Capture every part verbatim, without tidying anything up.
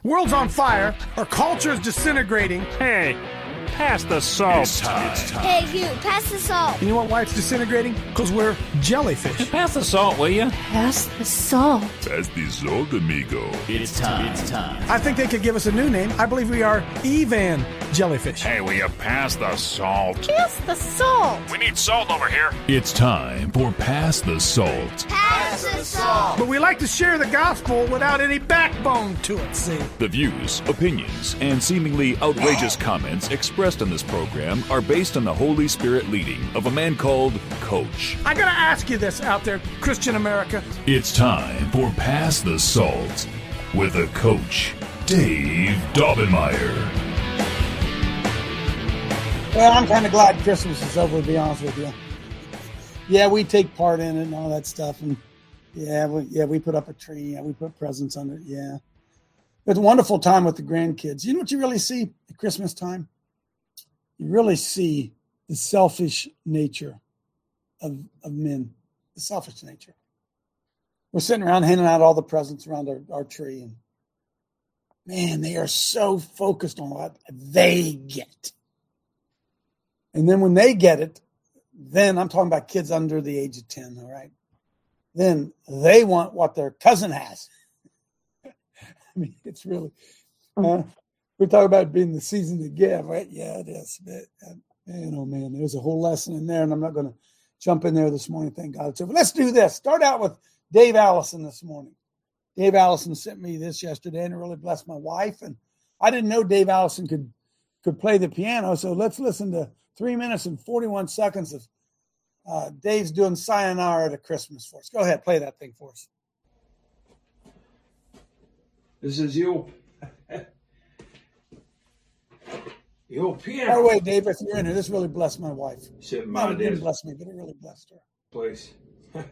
World's on fire. Our culture is disintegrating. Hey, pass the salt. It's time. It's time. Hey, you, pass the salt. You know what, why it's disintegrating? Because we're jellyfish. Pass the salt, will you? Pass the salt. Pass the salt, amigo. It's time. It's time. I think they could give us a new name. I believe we are Evan jellyfish. Hey, will you pass the salt? Pass the salt. We need salt over here. It's time for Pass the Salt. Pass the salt. But we like to share the gospel without any backbone to it, see? The views, opinions, and seemingly outrageous comments expressed in this program are based on the Holy Spirit leading of a man called Coach. I gotta ask you this out there, Christian America. It's time for Pass the Salt with a coach, Dave Daubenmire. Well, I'm kind of glad Christmas is over, to be honest with you. Yeah, we take part in it and all that stuff. And yeah, we, yeah, we put up a tree. Yeah, we put presents under it. Yeah. It's a wonderful time with the grandkids. You know what you really see at Christmas time? You really see the selfish nature of, of men, the selfish nature. We're sitting around handing out all the presents around our, our tree. And man, they are so focused on what they get. And then when they get it, then I'm talking about kids under the age of ten, all right? Then they want what their cousin has. I mean, it's really, uh, we talk about being the season to give, right? Yeah, it is. But, uh, man, oh, man, there's a whole lesson in there, and I'm not going to jump in there this morning. Thank God. So, but let's do this. Start out with Dave Allison this morning. Dave Allison sent me this yesterday, and it really blessed my wife. And I didn't know Dave Allison could could play the piano, so let's listen to three minutes and forty-one seconds of uh, Dave's doing Sayonara to Christmas for us. Go ahead, play that thing for us. This is your, your piano. By the way, Dave, if you're in here, this really blessed my wife. Sitting Not by it didn't this bless me, but it really blessed her. place. Kind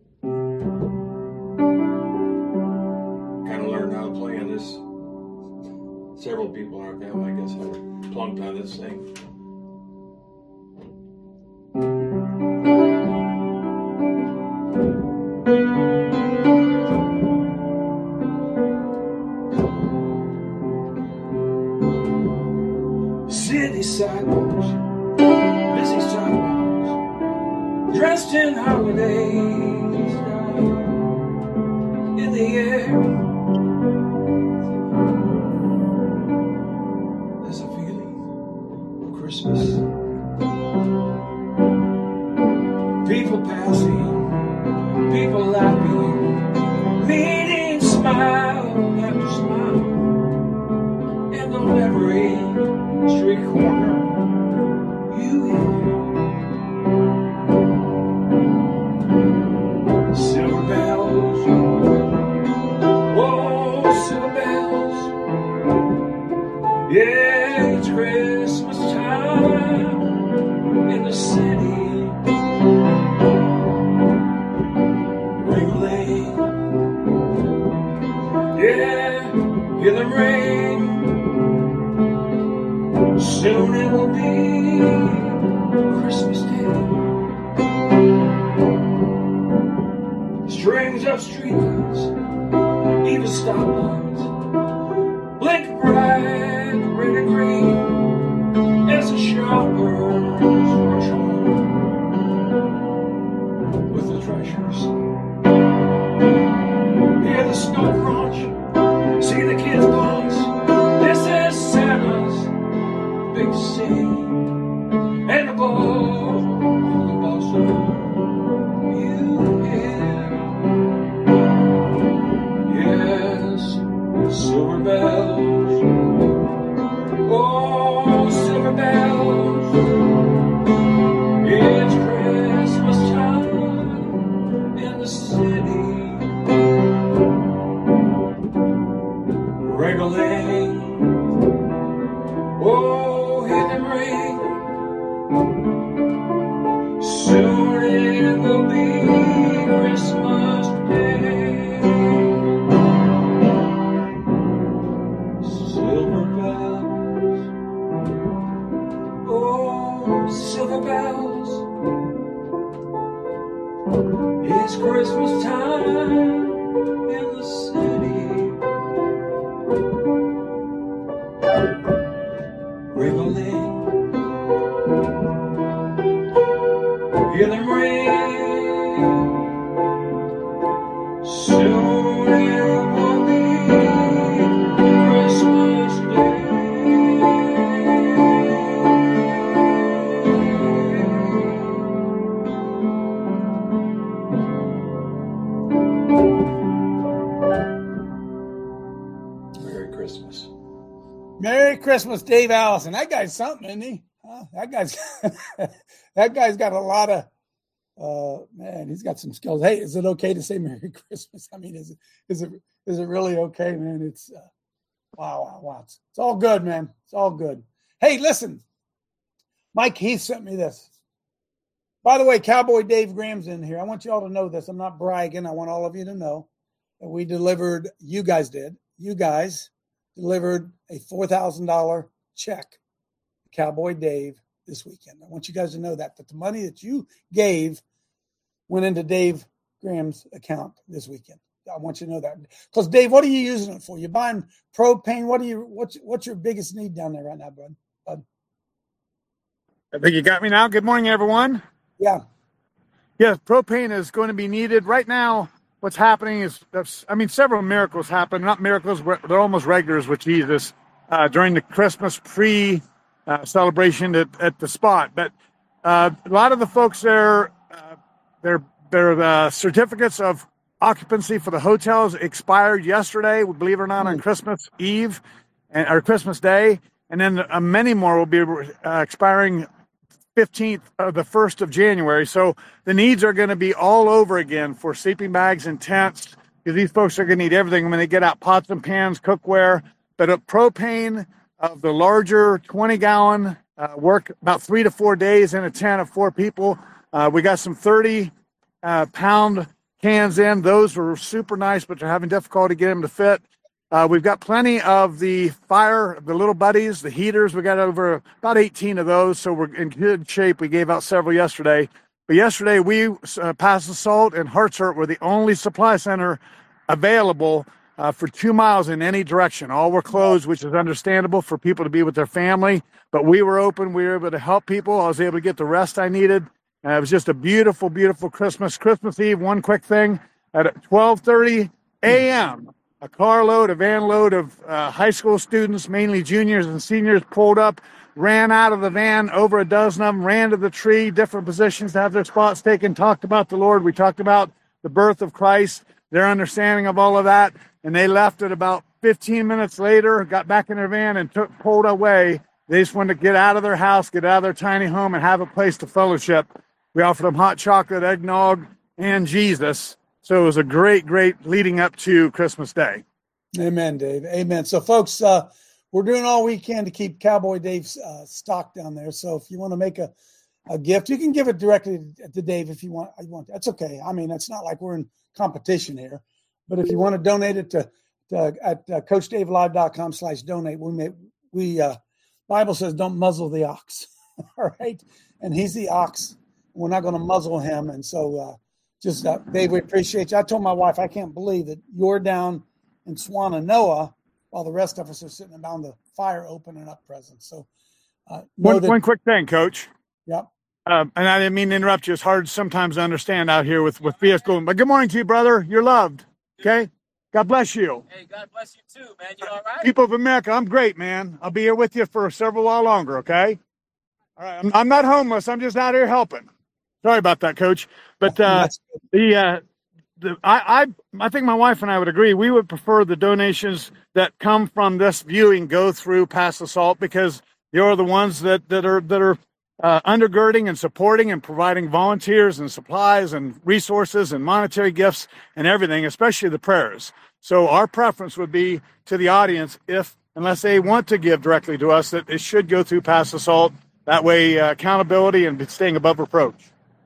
of learned how to play on this. Several people in our family, I guess, have plunked on this thing. City sidewalks, busy sidewalks, dressed in holidays, in the air. There's a feeling of Christmas. People passing, people laughing, meeting smile after smile, and on every street corner you hear silver bells, oh, silver bells, yeah, it's Christmas time in the city. Ringling, yeah, hear them ring. Soon it will be Christmas Day. Strings of streetlights, even stoplights, blink bright, red and green, as the shoppers rush home with the treasures. Hear the snow crunch, see the kids bumps. This is Santa's big city, and above the bustle you hear, yes, silver bells, oh, silver bells, it's Christmas time in the city, regaling, oh, hear them ring. Soon it will be Christmas Day. Silver bells, oh, silver bells. It's Christmas time in the city. Wrigley. Hear them ring. Soon it will be Christmas Day. Merry Christmas. Merry Christmas, Dave Allison. That guy's something, isn't he? Huh? That guy's that guy's got a lot of uh man, he's got some skills. Hey, is it okay to say Merry Christmas? I mean, is it is it is it really okay, man? It's uh, wow, wow, wow. It's, it's all good, man. It's all good. Hey, listen. Mike Heath sent me this. By the way, Cowboy Dave Graham's in here. I want you all to know this. I'm not bragging. I want all of you to know that we delivered, you guys did, you guys delivered a four thousand dollars check to Cowboy Dave this weekend. I want you guys to know that, that the money that you gave went into Dave Graham's account this weekend. I want you to know that. Because, Dave, what are you using it for? You buying propane? What are you? What's, what's your biggest need down there right now, bud? bud? I think you got me now. Good morning, everyone. Yeah. Yes, propane is going to be needed. Right now, what's happening is, I mean, several miracles happen. Not miracles, they're almost regulars with Jesus uh, during the Christmas pre uh, celebration at, at the spot. But uh, a lot of the folks there, uh, their their uh, certificates of occupancy for the hotels expired yesterday, believe it or not, on Christmas Eve and or Christmas Day. And then uh, many more will be uh, expiring fifteenth of the first of January. So the needs are going to be all over again for sleeping bags and tents, because these folks are going to need everything when they get out pots and pans, cookware. But a propane of the larger twenty gallon uh, work about three to four days in a tent of four people. Uh, we got some thirty uh, pound cans in. Those were super nice, but they're having difficulty getting them to fit. Uh, we've got plenty of the fire, the little buddies, the heaters. We got over about eighteen of those, so we're in good shape. We gave out several yesterday. But yesterday, we, uh, Pass the Salt and Hartsert were the only supply center available uh, for two miles in any direction. All were closed, which is understandable for people to be with their family. But we were open. We were able to help people. I was able to get the rest I needed. Uh, it was just a beautiful, beautiful Christmas. Christmas Eve, one quick thing, at twelve thirty a.m., a carload, a van load of uh, high school students, mainly juniors and seniors, pulled up, ran out of the van, over a dozen of them, ran to the tree, different positions to have their spots taken, talked about the Lord. We talked about the birth of Christ, their understanding of all of that, and they left it about fifteen minutes later, got back in their van and took pulled away. They just wanted to get out of their house, get out of their tiny home, and have a place to fellowship. We offered them hot chocolate, eggnog, and Jesus. So it was a great, great leading up to Christmas Day. Amen, Dave. Amen. So, folks, uh, we're doing all we can to keep Cowboy Dave's uh, stock down there. So if you want to make a, a gift, you can give it directly to Dave if you want. You want. That's okay. I mean, it's not like we're in competition here. But if you want to donate it to, to at uh, coach dave live dot com slash donate, we may, we uh, Bible says don't muzzle the ox. All right. And he's the ox. We're not going to muzzle him. And so, uh, Just, uh, Dave, we appreciate you. I told my wife, I can't believe that you're down in Swannanoa while the rest of us are sitting around the fire opening up presents. So, uh, one, that, one quick thing, Coach. Yep. Um, and I didn't mean to interrupt you. It's hard sometimes to understand out here with, with vehicle. But good morning to you, brother. You're loved. Okay? God bless you. Hey, God bless you too, man. You all right? People of America, I'm great, man. I'll be here with you for several while longer, okay? All right. I'm, I'm not homeless. I'm just out here helping. Sorry about that, Coach. But uh, the, uh, the I, I I think my wife and I would agree. We would prefer the donations that come from this viewing go through Pass the Salt, because you're the ones that, that are that are uh, undergirding and supporting and providing volunteers and supplies and resources and monetary gifts and everything, especially the prayers. So our preference would be to the audience, if unless they want to give directly to us, that it should go through Pass the Salt. That way, uh, accountability and staying above reproach.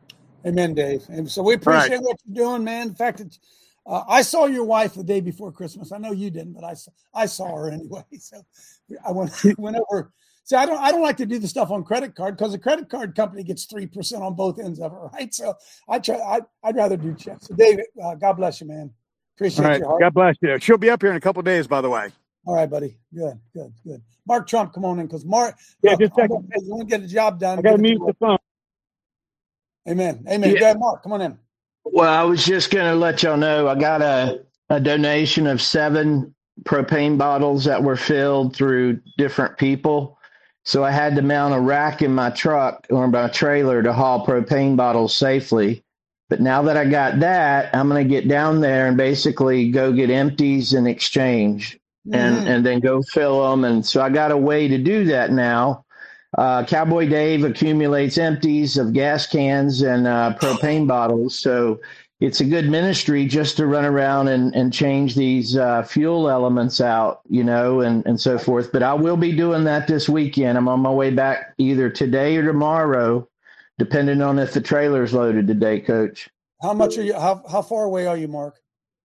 Amen, Dave. And so we appreciate right. what you're doing, man. In fact, it's, uh, I saw your wife the day before Christmas. I know you didn't, but I saw, I saw her anyway. So I went, went over. See, I don't I don't like to do the stuff on credit card because the credit card company gets three percent on both ends of it, right? So I try. I, I'd rather do checks. So, David, uh, God bless you, man. Appreciate right. your heart. God bless you. She'll be up here in a couple of days, by the way. All right, buddy. Good, good, good. Mark Trump, come on in, because Mark, Yeah, look, just a I'm second. gonna- you want to get a job done. I got to get it mute to the phone. Amen. Amen. Yeah. Go ahead, Mark. Come on in. Well, I was just going to let y'all know I got a, a donation of seven propane bottles that were filled through different people. So I had to mount a rack in my truck or my trailer to haul propane bottles safely. But now that I got that, I'm going to get down there and basically go get empties and exchange and, Mhm. and then go fill them. And so I got a way to do that now. Uh, Cowboy Dave accumulates empties of gas cans and uh, propane bottles. So it's a good ministry just to run around and, and change these uh, fuel elements out, you know, and, and so forth. But I will be doing that this weekend. I'm on my way back either today or tomorrow, depending on if the trailer's loaded today, Coach. How much are you? How how far away are you, Mark?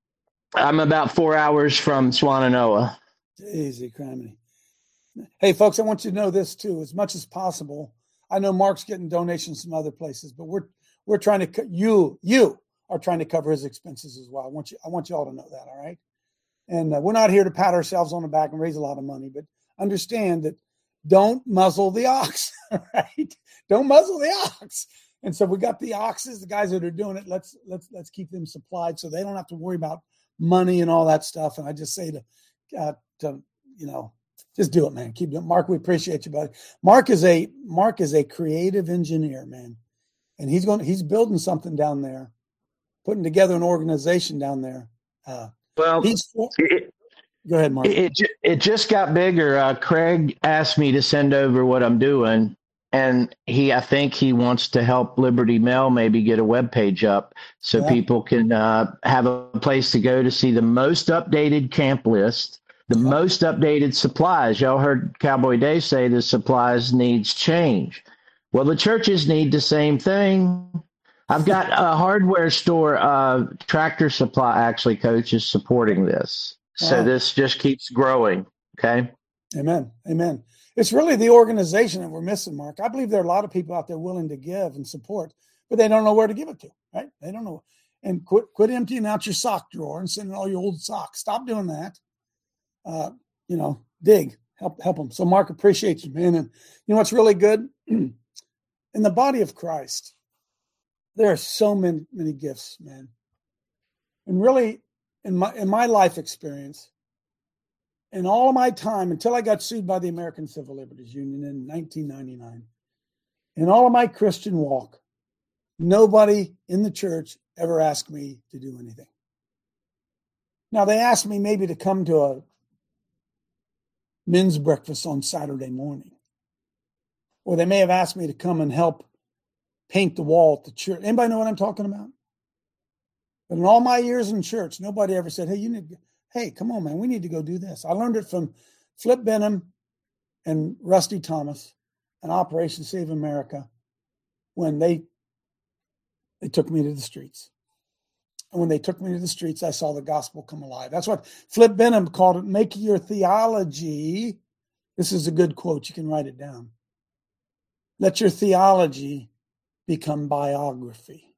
I'm about four hours from Swannanoa. Easy, criminy. Hey, folks, I want you to know this too. As much as possible, I know Mark's getting donations from other places, but we're we're trying to co- you you are trying to cover his expenses as well. I want you I want you all to know that. All right, and uh, we're not here to pat ourselves on the back and raise a lot of money, but understand that don't muzzle the ox. Right? Don't muzzle the ox. And so we got the oxes, the guys that are doing it. Let's let's let's keep them supplied so they don't have to worry about money and all that stuff. And I just say to uh, to you know. Just do it, man. Keep doing it. Mark, we appreciate you, buddy. Mark is a Mark is a creative engineer, man. And he's going he's building something down there, putting together an organization down there. Uh, Well, he's it, go ahead, Mark. It, it ju- it just got bigger. Uh, Craig asked me to send over what I'm doing, and he I think he wants to help Liberty Mail maybe get a web page up so Yeah. people can uh, have a place to go to see the most updated camp list, the most updated supplies. Y'all heard Cowboy Dave say the supplies needs change. Well, the churches need the same thing. I've got a hardware store, uh, Tractor Supply, actually, Coach, is supporting this. So Wow. this just keeps growing, okay? Amen. Amen. It's really the organization that we're missing, Mark. I believe there are a lot of people out there willing to give and support, but they don't know where to give it to, right? They don't know. And quit quit emptying out your sock drawer and sending all your old socks. Stop doing that. Uh, you know, dig, help help them. So, Mark, appreciate you, man. And you know what's really good? In the body of Christ, there are so many, many gifts, man. And really, in my in my life experience, in all of my time, until I got sued by the American Civil Liberties Union in nineteen ninety-nine, in all of my Christian walk, nobody in the church ever asked me to do anything. Now, they asked me maybe to come to a men's breakfast on Saturday morning. Or they may have asked me to come and help paint the wall at the church. Anybody know what I'm talking about? But in all my years in church, nobody ever said, hey, you need, hey, come on, man, we need to go do this. I learned it from Flip Benham and Rusty Thomas and Operation Save America when they they took me to the streets. And when they took me to the streets, I saw the gospel come alive. That's what Flip Benham called it, make your theology. This is a good quote. You can write it down. Let your theology become biography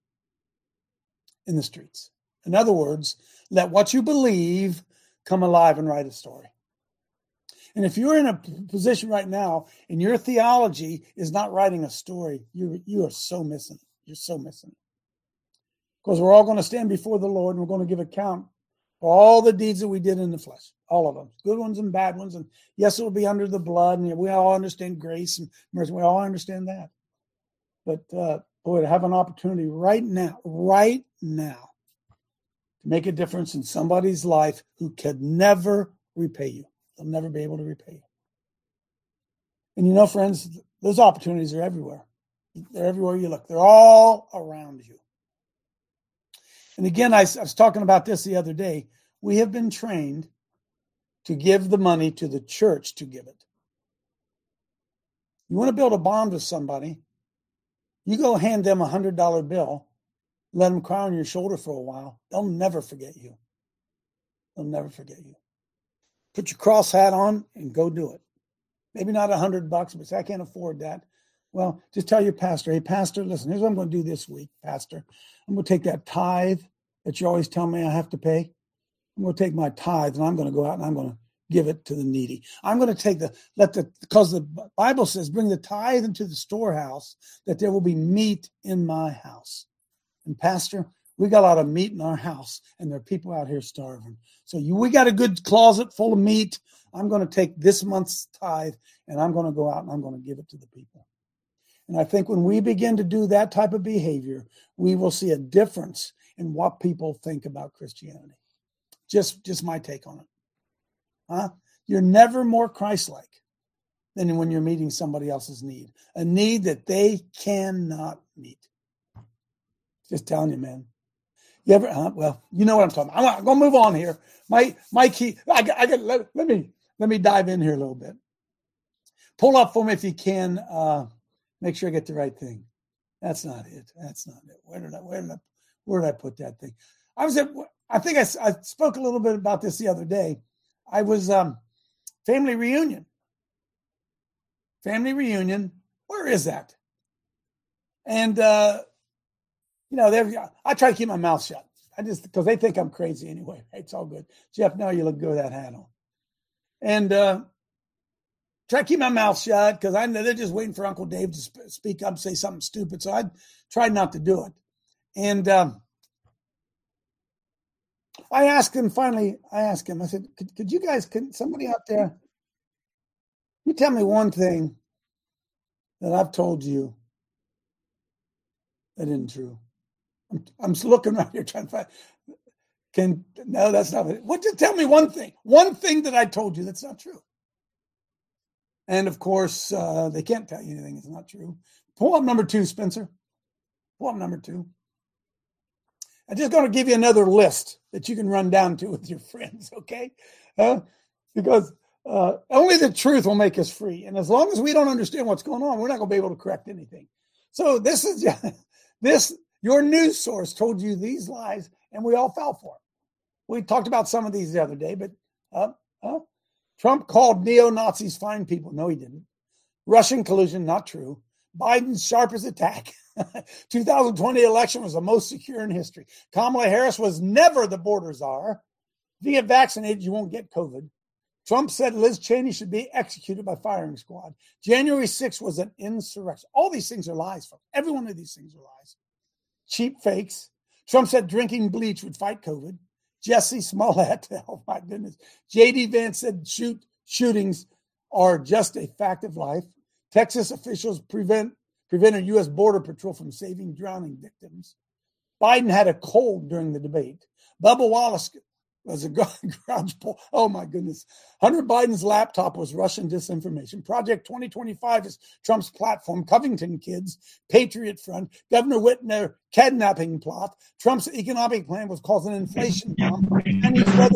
in the streets. In other words, let what you believe come alive and write a story. And if you're in a position right now and your theology is not writing a story, you, you are so missing it. You're so missing it. Because we're all going to stand before the Lord and we're going to give account for all the deeds that we did in the flesh. All of them. Good ones and bad ones. And yes, it will be under the blood. And we all understand grace and mercy. We all understand that. But uh, boy, to have an opportunity right now, right now, to make a difference in somebody's life who could never repay you. They'll never be able to repay you. And you know, friends, those opportunities are everywhere. They're everywhere you look. They're all around you. And again, I, I was talking about this the other day. We have been trained to give the money to the church to give it. You want to build a bond with somebody, you go hand them a one hundred dollar bill, let them cry on your shoulder for a while. They'll never forget you. They'll never forget you. Put your cross hat on and go do it. Maybe not a hundred bucks, but say, I can't afford that. Well, just tell your pastor, hey, pastor, listen, here's what I'm going to do this week, pastor. I'm going to take that tithe that you always tell me I have to pay. I'm going to take my tithe and I'm going to go out and I'm going to give it to the needy. I'm going to take the, let the, because the Bible says, bring the tithe into the storehouse that there will be meat in my house. And Pastor, we got a lot of meat in our house and there are people out here starving. So you, we got a good closet full of meat. I'm going to take this month's tithe and I'm going to go out and I'm going to give it to the people. And I think when we begin to do that type of behavior, we will see a difference in what people think about Christianity. Just, just my take on it. Huh? You're never more Christ-like than when you're meeting somebody else's need, a need that they cannot meet. Just telling you, man. You ever? Uh, well, you know what I'm talking about. I'm going to move on here. My my key. I, I got. Let, let me let me dive in here a little bit. Pull up for me if you can. Uh, make sure I get the right thing. That's not it. That's not it. Where did I? Where did I? Where did I put that thing? I was at. I think I, I spoke a little bit about this the other day. I was um, family reunion. Family reunion. Where is that? And. Uh, You know, I try to keep my mouth shut. I just, because they think I'm crazy anyway. It's all good. Jeff, now you look good with that hat on. And uh, try to keep my mouth shut because I know they're just waiting for Uncle Dave to sp- speak up, say something stupid. So I tried not to do it. And um, I asked him, finally, I asked him, I said, could, could you guys, could somebody out there, you tell me one thing that I've told you that isn't true. I'm, I'm looking right here trying to find. Can no, that's not it. What? Just tell me one thing. One thing that I told you that's not true. And of course, uh, they can't tell you anything that's not true. Pull up number two, Spencer. Pull up number two. I'm just going to give you another list that you can run down to with your friends, okay? Uh, because uh, only the truth will make us free. And as long as we don't understand what's going on, we're not going to be able to correct anything. So this is this. Your news source told you these lies, and we all fell for it. We talked about some of these the other day, but uh, uh, Trump called neo-Nazis fine people. No, he didn't. Russian collusion, not true. Biden's sharpest attack. two thousand twenty election was the most secure in history. Kamala Harris was never the border czar. If you get vaccinated, you won't get COVID. Trump said Liz Cheney should be executed by firing squad. January sixth was an insurrection. All these things are lies, folks. Every one of these things are lies. Cheap fakes. Trump said drinking bleach would fight COVID. Jesse Smollett, oh my goodness. J D Vance said shoot shootings are just a fact of life. Texas officials prevent prevented U S Border Patrol from saving drowning victims. Biden had a cold during the debate. Bubba Wallace was a garage pull. Oh my goodness. Hunter Biden's laptop was Russian disinformation. Project twenty twenty-five is Trump's platform. Covington kids, Patriot Front, Governor Whitmer kidnapping plot. Trump's economic plan was causing an inflation bomb. And his brother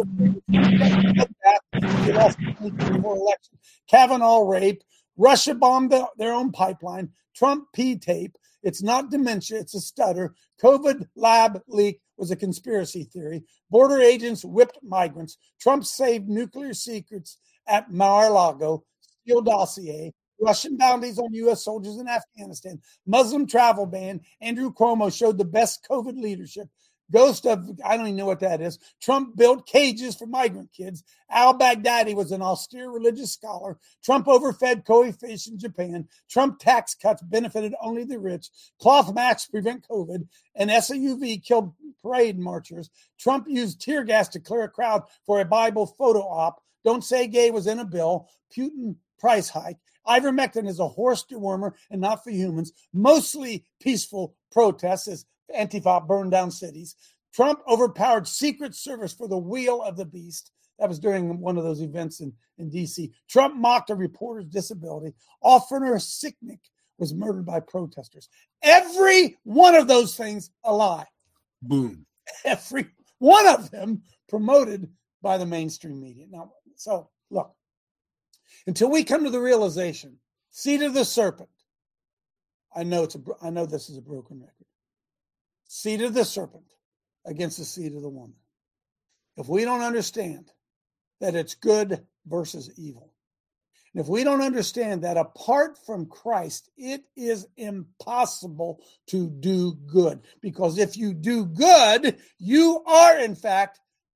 lost the twenty twenty-four election. Kavanaugh rape. Russia bombed their own pipeline. Trump P-tape. It's not dementia. It's a stutter. COVID lab leak was a conspiracy theory. Border agents whipped migrants. Trump saved nuclear secrets at Mar-a-Lago. Steele dossier. Russian bounties on U S soldiers in Afghanistan. Muslim travel ban. Andrew Cuomo showed the best COVID leadership. Ghost of, I don't even know what that is. Trump built cages for migrant kids. Al-Baghdadi was an austere religious scholar. Trump overfed koi fish in Japan. Trump tax cuts benefited only the rich. Cloth masks prevent COVID. And S A U V killed parade marchers. Trump used tear gas to clear a crowd for a Bible photo op. Don't say gay was in a bill. Putin price hike. Ivermectin is a horse dewormer and not for humans. Mostly peaceful protests as Antifa burned down cities. Trump overpowered Secret Service for the wheel of the beast. That was during one of those events in, in D C. Trump mocked a reporter's disability. Offner Sicknick was murdered by protesters. Every one of those things a lie. Boom. Every one of them promoted by the mainstream media. Now, so look, until we come to the realization, seed of the serpent, I know it's a, I know this is a broken record. Seed of the serpent against the seed of the woman. If we don't understand that it's good versus evil, and if we don't understand that apart from Christ, it is impossible to do good. Because if you do good, you are, in fact,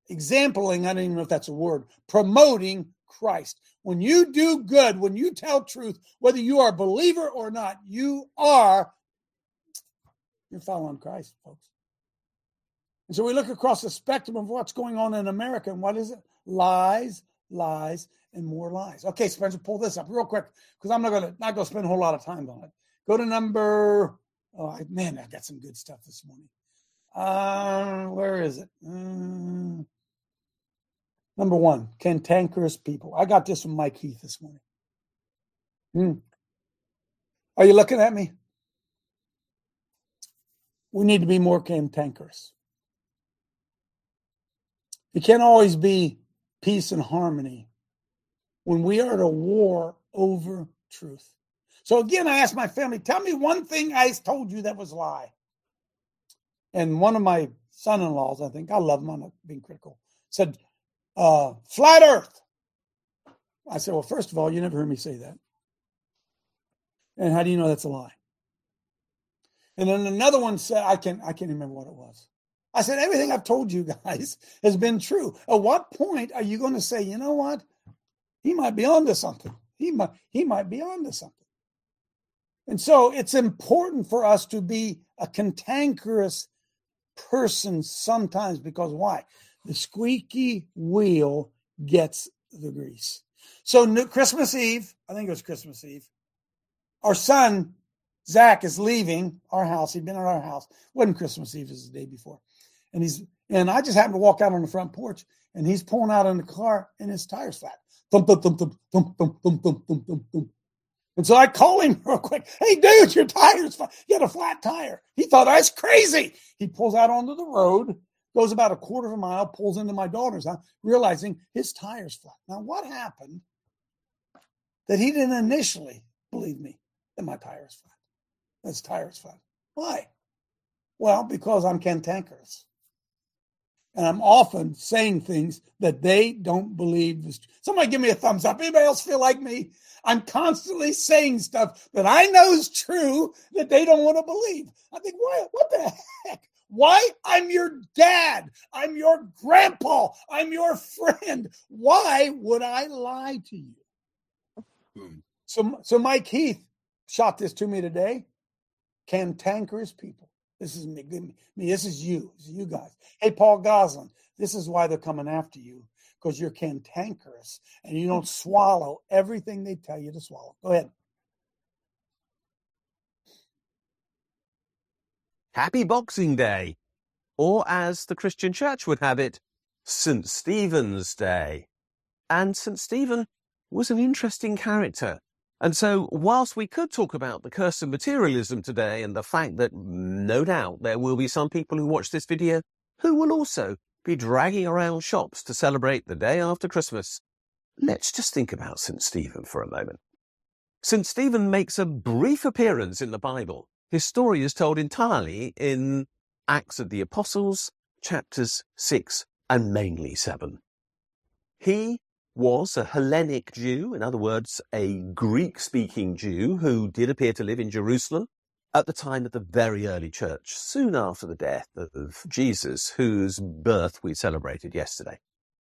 exampling, I don't even know if that's a word, promoting Christ. When you do good, when you tell truth, whether you are a believer or not, you are, you're following Christ, folks. And so we look across the spectrum of what's going on in America, and what is it? Lies, lies, and more lies. Okay, Spencer, pull this up real quick, because I'm not going to not going to spend a whole lot of time on it. Go to number, oh, man, I got some good stuff this morning. Uh, where is it? Uh, number one, cantankerous people. I got this from Mike Heath this morning. Hmm. Are you looking at me? We need to be more cantankerous. It can't always be peace and harmony when we are at a war over truth. So again, I asked my family, tell me one thing I told you that was a lie. And one of my son-in-laws, I think, I love him, I'm not being critical, said, uh, flat earth. I said, well, first of all, you never heard me say that. And how do you know that's a lie? And then another one said, I can't, I can't remember what it was. I said, everything I've told you guys has been true. At what point are you going to say, you know what? He might be onto something. He might, he might be onto something. And so it's important for us to be a cantankerous person sometimes, because why? The squeaky wheel gets the grease. So new, Christmas Eve, I think it was Christmas Eve, our son, Zach, is leaving our house. He'd been at our house. It wasn't Christmas Eve, it was the day before. And he's and I just happened to walk out on the front porch, and he's pulling out in the car, and his tire's flat. Thump, thump, thump, thump, thump, thump, thump, thump, thump, thump, thump. And so I call him real quick. Hey, dude, your tire's flat. You got a flat tire. He thought I was crazy. He pulls out onto the road, goes about a quarter of a mile, pulls into my daughter's house, realizing his tire's flat. Now, what happened that he didn't initially believe me that my tire is flat? His tire is flat. Why? Well, because I'm cantankerous. And I'm often saying things that they don't believe is true. Somebody give me a thumbs up. Anybody else feel like me? I'm constantly saying stuff that I know is true that they don't want to believe. I think, why? What the heck? Why? I'm your dad. I'm your grandpa. I'm your friend. Why would I lie to you? Hmm. So, so Mike Heath shot this to me today. Cantankerous people. This is me, me. This is you. This is you guys. Hey, Paul Goslin, this is why they're coming after you, because you're cantankerous and you don't swallow everything they tell you to swallow. Go ahead. Happy Boxing Day, or as the Christian Church would have it, Saint Stephen's Day. And Saint Stephen was an interesting character. And so whilst we could talk about the curse of materialism today and the fact that no doubt there will be some people who watch this video who will also be dragging around shops to celebrate the day after Christmas, let's just think about Saint Stephen for a moment. Saint Stephen makes a brief appearance in the Bible. His story is told entirely in Acts of the Apostles, chapters six and mainly seven. He was a Hellenic Jew, in other words, a Greek-speaking Jew who did appear to live in Jerusalem at the time of the very early church, soon after the death of Jesus, whose birth we celebrated yesterday.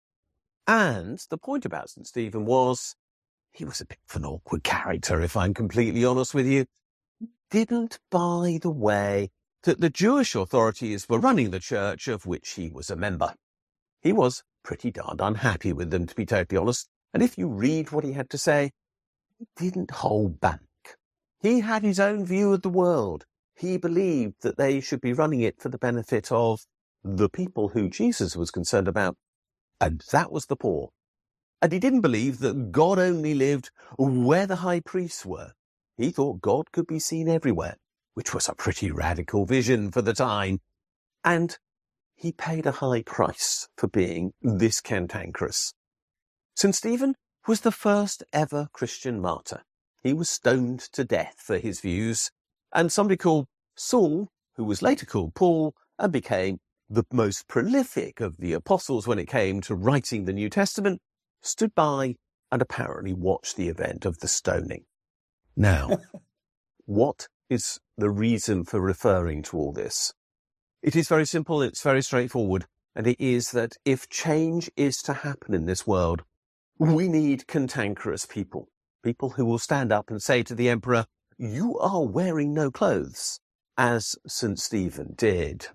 And the point about Saint Stephen was he was a bit of an awkward character, if I'm completely honest with you. Didn't buy the way that the Jewish authorities were running the church of which he was a member. He was pretty darned unhappy with them, to be totally honest. And if you read what he had to say, he didn't hold back. He had his own view of the world. He believed that they should be running it for the benefit of the people who Jesus was concerned about. And that was the poor. And he didn't believe that God only lived where the high priests were. He thought God could be seen everywhere, which was a pretty radical vision for the time. And he paid a high price for being this cantankerous. Saint Stephen was the first ever Christian martyr. He was stoned to death for his views, and somebody called Saul, who was later called Paul, and became the most prolific of the apostles when it came to writing the New Testament, stood by and apparently watched the event of the stoning. Now, what is the reason for referring to all this? It is very simple. It's very straightforward. And it is that if change is to happen in this world, we need cantankerous people. People who will stand up and say to the emperor, "You are wearing no clothes," as Saint Stephen did.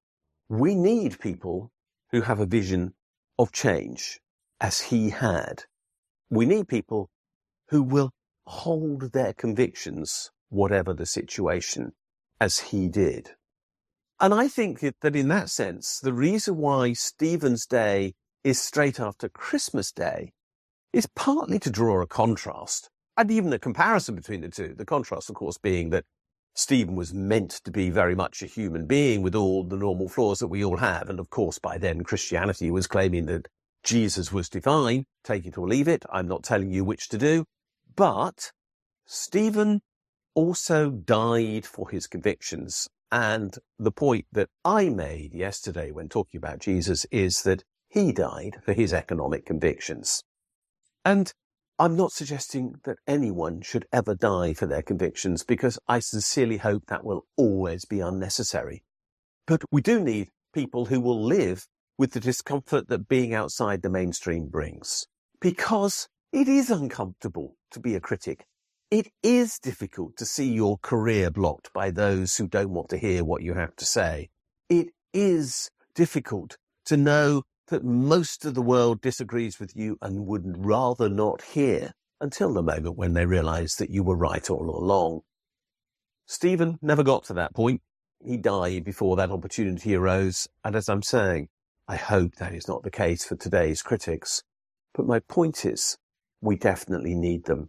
We need people who have a vision of change, as he had. We need people who will hold their convictions, whatever the situation, as he did. And I think that in that sense, the reason why Stephen's Day is straight after Christmas Day is partly to draw a contrast, and even a comparison between the two. The contrast, of course, being that Stephen was meant to be very much a human being with all the normal flaws that we all have. And of course, by then, Christianity was claiming that Jesus was divine. Take it or leave it. I'm not telling you which to do. But Stephen also died for his convictions. And the point that I made yesterday when talking about Jesus is that he died for his economic convictions. And I'm not suggesting that anyone should ever die for their convictions, because I sincerely hope that will always be unnecessary. But we do need people who will live with the discomfort that being outside the mainstream brings. Because it is uncomfortable to be a critic. It is difficult to see your career blocked by those who don't want to hear what you have to say. It is difficult to know that most of the world disagrees with you and would rather not hear until the moment when they realize that you were right all along. Stephen never got to that point. He died before that opportunity arose. And as I'm saying, I hope that is not the case for today's critics. But my point is, we definitely need them.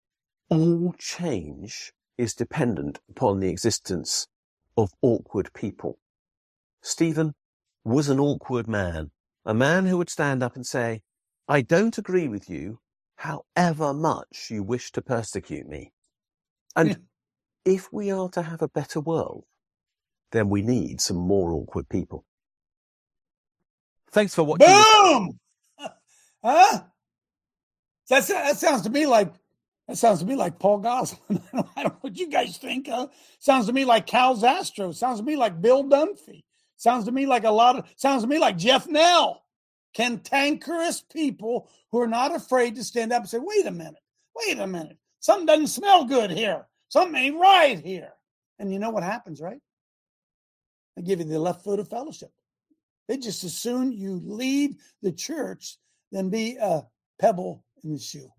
All change is dependent upon the existence of awkward people. Stephen was an awkward man. A man who would stand up and say, "I don't agree with you, however much you wish to persecute me." And yeah. If we are to have a better world, then we need some more awkward people. Thanks for watching. Boom! This. Huh? That's, that sounds to me like that sounds to me like Paul Goslin. I don't, I don't know what you guys think. Huh? Sounds to me like Cal Zastro. Sounds to me like Bill Dunphy. Sounds to me like a lot of, sounds to me like Jeff Nell. Cantankerous people who are not afraid to stand up and say, wait a minute, wait a minute. Something doesn't smell good here. Something ain't right here. And you know what happens, right? They give you the left foot of fellowship. They just as soon you leave the church than be a pebble in the shoe.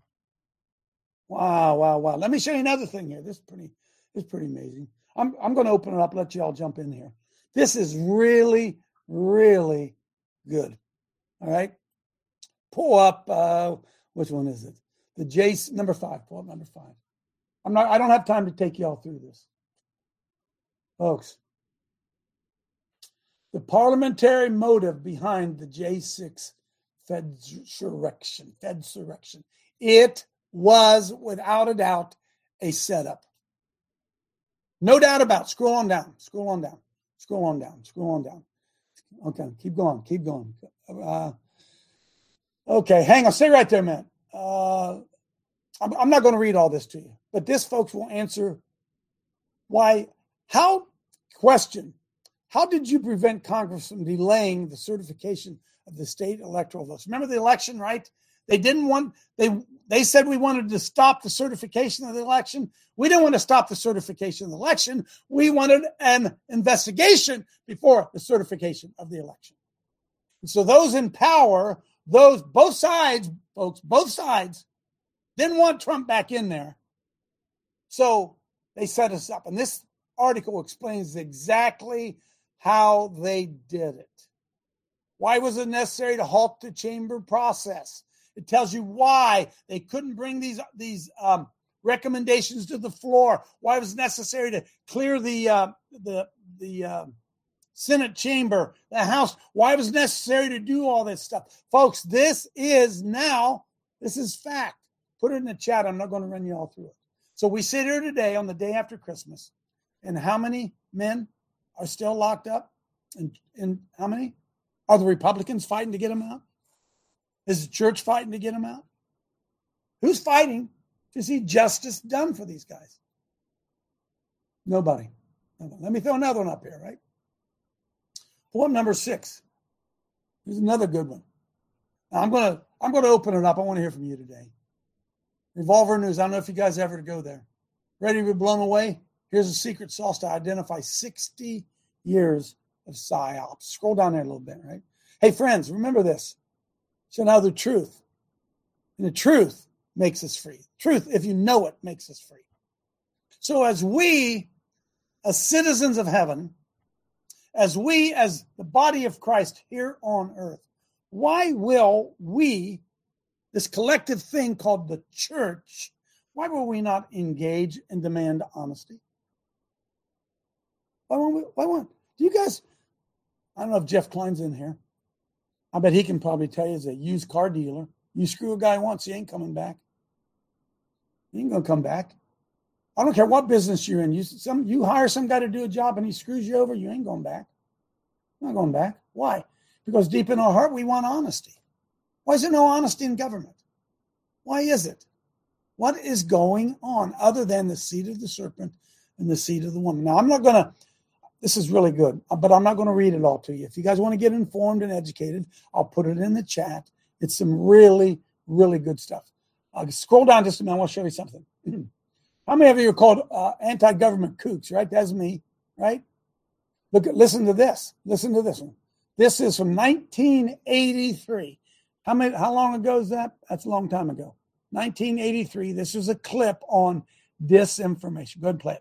Wow, wow, wow. Let me show you another thing here. This is pretty, this is pretty amazing. I'm, I'm going to open it up, let you all jump in here. This is really, really good. All right. Pull up, uh, which one is it? The J, number five. Pull up number five. I'm not, I don't have time to take you all through this. Folks, the parliamentary motive behind the J six Fedsurrection, Fedsurrection, it was without a doubt a setup. No doubt about it. Scroll on down, scroll on down. Scroll on down. Scroll on down. Okay, keep going. Keep going. Uh, okay, hang on. Stay right there, man. Uh, I'm, I'm not going to read all this to you, but this, folks, will answer why. How, question, how did you prevent Congress from delaying the certification of the state electoral votes? Remember the election, right? They didn't want, they they said we wanted to stop the certification of the election. We didn't want to stop the certification of the election. We wanted an investigation before the certification of the election. And so those in power, those, both sides, folks, both sides, didn't want Trump back in there. So they set us up. And this article explains exactly how they did it. Why was it necessary to halt the chamber process? It tells you why they couldn't bring these these um, recommendations to the floor. Why it was necessary to clear the uh, the the uh, Senate chamber, the House. Why it was necessary to do all this stuff, folks. This is now. This is fact. Put it in the chat. I'm not going to run you all through it. So we sit here today on the day after Christmas, and how many men are still locked up? And and how many are the Republicans fighting to get them out? Is the church fighting to get them out? Who's fighting to see justice done for these guys? Nobody. Nobody. Let me throw another one up here, right? Pull up number six. Here's another good one. Now, I'm gonna I'm gonna open it up. I want to hear from you today. Revolver News. I don't know if you guys ever go there. Ready to be blown away? Here's a secret sauce to identify sixty years of psyops. Scroll down there a little bit, right? Hey, friends, remember this. So now the truth. And the truth makes us free. Truth, if you know it, makes us free. So as we, as citizens of heaven, as we, as the body of Christ here on earth, why will we, this collective thing called the church, why will we not engage and demand honesty? Why won't we? Why won't? Do you guys, I don't know if Jeff Klein's in here. I bet he can probably tell you as a used car dealer, you screw a guy once, he ain't coming back. He ain't going to come back. I don't care what business you're in. You some you hire some guy to do a job and he screws you over, you ain't going back. You're not going back. Why? Because deep in our heart, we want honesty. Why is there no honesty in government? Why is it? What is going on other than the seed of the serpent and the seed of the woman? Now, I'm not going to, this is really good, but I'm not going to read it all to you. If you guys want to get informed and educated, I'll put it in the chat. It's some really, really good stuff. I'll scroll down just a minute. I want to show you something. How many of you are called uh, anti-government kooks, right? That's me, right? Look, listen to this. Listen to this one. This is from nineteen eighty-three. How many? How long ago is that? That's a long time ago. nineteen eighty-three. This is a clip on disinformation. Go ahead and play it.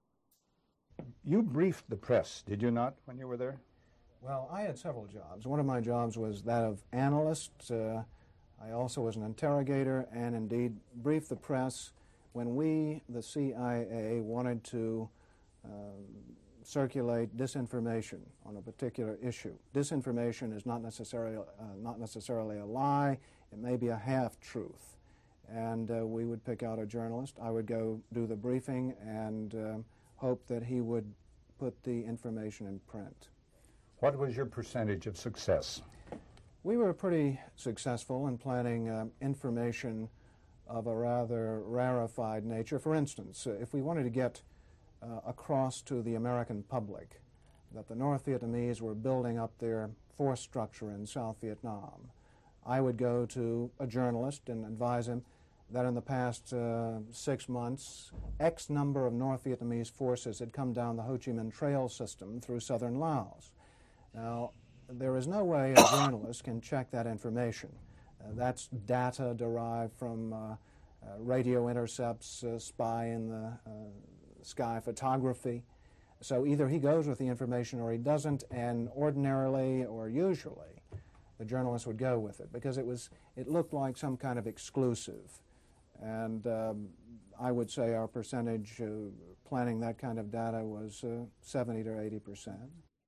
You briefed the press, did you not, when you were there? Well, I had several jobs. One of my jobs was that of analyst. Uh, I also was an interrogator and indeed briefed the press when we, the C I A, wanted to uh, circulate disinformation on a particular issue. Disinformation is not necessarily, uh, not necessarily a lie. It may be a half-truth. And uh, we would pick out a journalist. I would go do the briefing and uh, hope that he would put the information in print. What was your percentage of success? We were pretty successful in planning uh, information of a rather rarefied nature. For instance, uh, if we wanted to get uh, across to the American public that the North Vietnamese were building up their force structure in South Vietnam, I would go to a journalist and advise him that in the past uh, six months, X number of North Vietnamese forces had come down the Ho Chi Minh Trail system through southern Laos. Now, there is no way a journalist can check that information. Uh, that's data derived from uh, uh, radio intercepts, uh, spy in the uh, sky photography. So either he goes with the information or he doesn't, and ordinarily or usually the journalist would go with it because it was it looked like some kind of exclusive. And um, I would say our percentage uh, planning that kind of data was uh, seventy to eighty percent.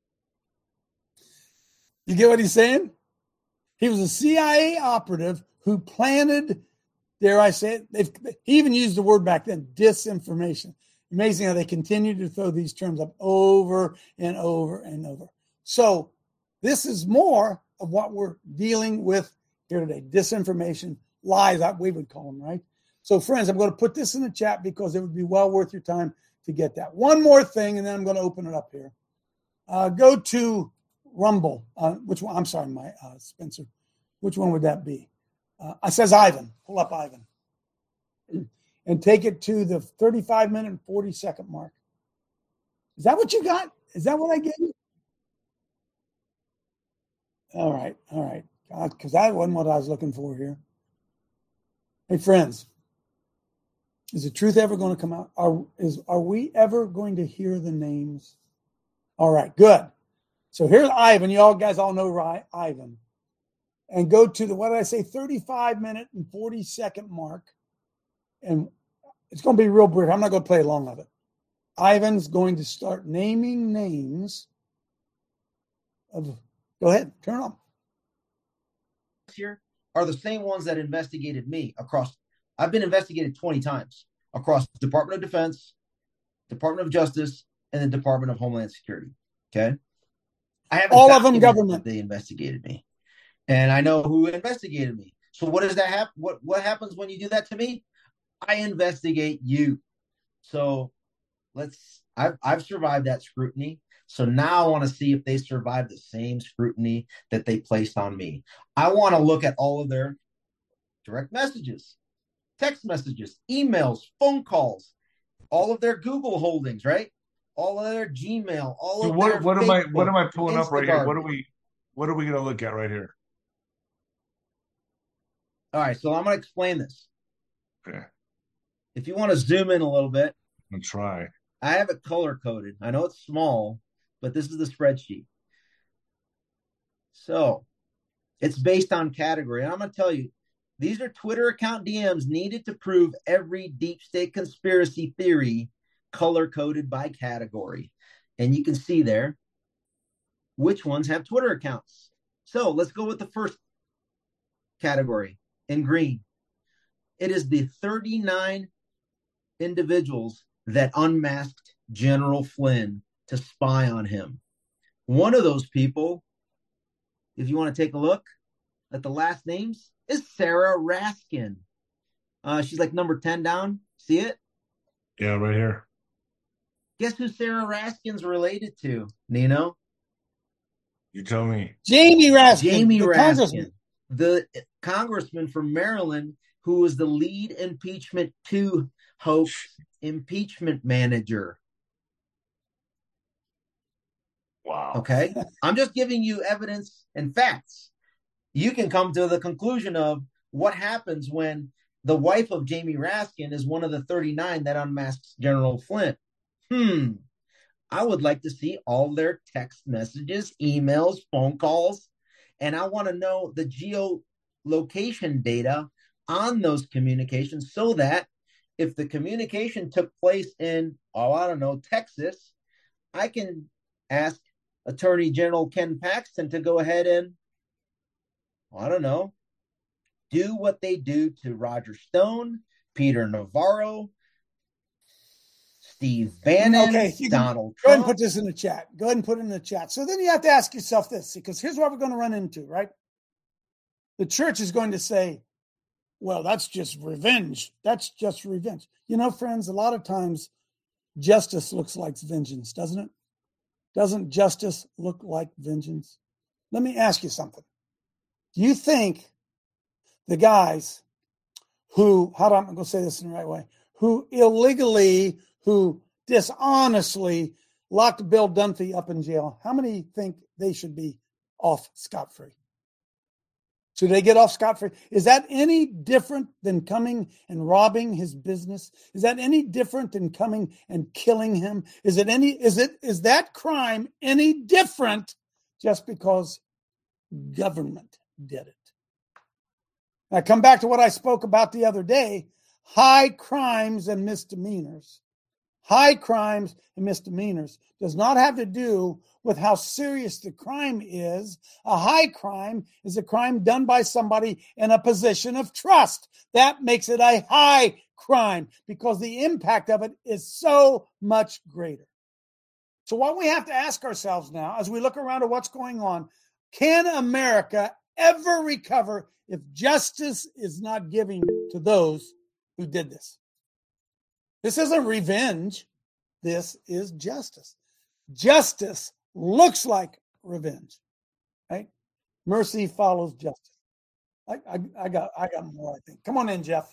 You get what he's saying? He was a C I A operative who planted, dare I say it, they've, he even used the word back then, disinformation. Amazing how they continue to throw these terms up over and over and over. So this is more of what we're dealing with here today. Disinformation, lies, we would call them, right? So friends, I'm going to put this in the chat because it would be well worth your time to get that. One more thing, and then I'm going to open it up here. Uh, go to Rumble. Uh, which one? I'm sorry, my uh, Spencer. Which one would that be? Uh, it says Ivan. Pull up Ivan. And take it to the thirty-five minute and forty second mark. Is that what you got? Is that what I gave you? All right. All right. God, because that wasn't what I was looking for here. Hey, friends. Is the truth ever going to come out? Are, is, are we ever going to hear the names? All right. Good. So here's Ivan. You all guys all know right, Ivan. And go to the, what did I say, thirty-five minute and forty second mark. And it's going to be real brief. I'm not going to play long of it. Ivan's going to start naming names of, go ahead, turn it on. Here are the same ones that investigated me across, I've been investigated twenty times across the Department of Defense, Department of Justice, and the Department of Homeland Security. Okay. I have all of them government. They investigated me. And I know who investigated me. So what does that happen? What what happens when you do that to me? I investigate you. So let's I've I've survived that scrutiny. So now I want to see if they survive the same scrutiny that they placed on me. I want to look at all of their direct messages, text messages, emails, phone calls, all of their Google holdings, right? All of their Gmail, all So of what their what am I Facebook, what am I pulling up right here? Instagram. What are we what are we gonna look at right here? All right, so I'm going to explain this. Okay. If you want to zoom in a little bit, I'll try. I have it color coded. I know it's small, but this is the spreadsheet. So it's based on category. And I'm going to tell you, these are Twitter account D Ms needed to prove every deep state conspiracy theory color coded by category. And you can see there which ones have Twitter accounts. So let's go with the first category in green. It is the thirty-nine individuals that unmasked General Flynn to spy on him. One of those people, if you want to take a look at the last names, is Sarah Raskin. Uh, she's like number ten down. See it? Yeah, right here. Guess who Sarah Raskin's related to, Nino? You tell me. Jamie Raskin. Jamie the Raskin, congressman. the congressman from Maryland who was the lead impeachment two hoax impeachment manager. Wow. Okay. I'm just giving you evidence and facts. You can come to the conclusion of what happens when the wife of Jamie Raskin is one of the thirty-nine that unmasks General Flynn. Hmm. I would like to see all their text messages, emails, phone calls, and I want to know the geolocation data on those communications so that if the communication took place in, oh, I don't know, Texas, I can ask Attorney General Ken Paxton to go ahead and, I don't know, do what they do to Roger Stone, Peter Navarro, Steve Bannon, Okay, you can Donald go ahead and Trump. put this in the chat. Go ahead and put it in the chat. So then you have to ask yourself this, because here's what we're going to run into, right? The church is going to say, well, that's just revenge. That's just revenge. You know, friends, a lot of times justice looks like vengeance, doesn't it? Doesn't justice look like vengeance? Let me ask you something. Do you think the guys who, how do I, I'm going to say this in the right way, who illegally, who dishonestly locked Bill Dunphy up in jail, how many think they should be off scot-free? Should they get off scot-free? Is that any different than coming and robbing his business? Is that any different than coming and killing him? Is it any, is it, is that crime any different just because government did it? I come back to what I spoke about the other day, high crimes and misdemeanors. High crimes and misdemeanors does not have to do with how serious the crime is. A high crime is a crime done by somebody in a position of trust. That makes it a high crime because the impact of it is so much greater. So what we have to ask ourselves now, as we look around at what's going on, can America ever recover if justice is not given to those who did this? This isn't revenge. This is justice. Justice looks like revenge, right? Mercy follows justice. I, I, I got, I got more. I think. Come on in, Jeff.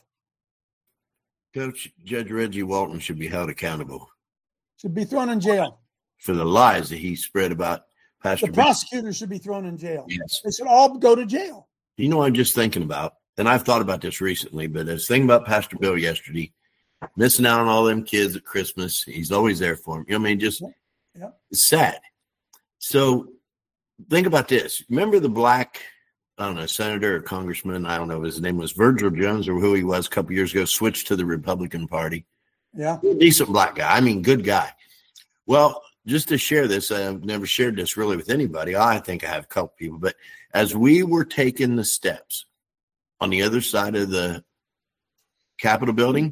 Coach, Judge Reggie Walton should be held accountable. Should be thrown in jail. For the lies that he spread about Pastor The Bill. prosecutor should be thrown in jail. Yes. They should all go to jail. You know, I'm just thinking about, and I've thought about this recently, but I was thinking about Pastor Bill yesterday, missing out on all them kids at Christmas. He's always there for them. You know what I mean? Just Yeah. it's sad. So think about this. Remember the black, I don't know, senator or congressman, I don't know, his name was Virgil Jones or who he was a couple years ago, switched to the Republican Party. Yeah. Decent black guy. I mean, good guy. Well, just to share this, I've never shared this really with anybody. I think I have a couple people, but as we were taking the steps on the other side of the Capitol building,